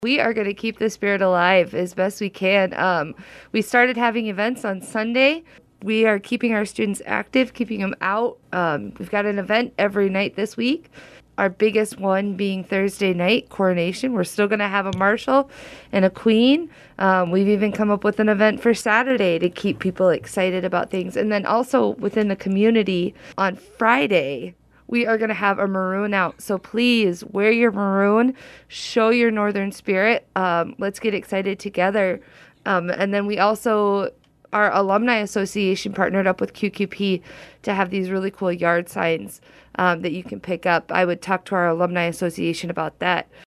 We are going to keep the spirit alive as best we can. We started having events on Sunday. We are keeping our students active, keeping them out. We've got an event every night this week. Our biggest one being Thursday night, coronation. We're still going to have a marshal and a queen. We've even come up with an event for Saturday to keep people excited about things. And then also within the community on Friday, we are going to have a maroon out. So please wear your maroon, show your Northern spirit. Let's get excited together. And then we also, our alumni association partnered up with QQP to have these really cool yard signs that you can pick up. I would talk to our alumni association about that.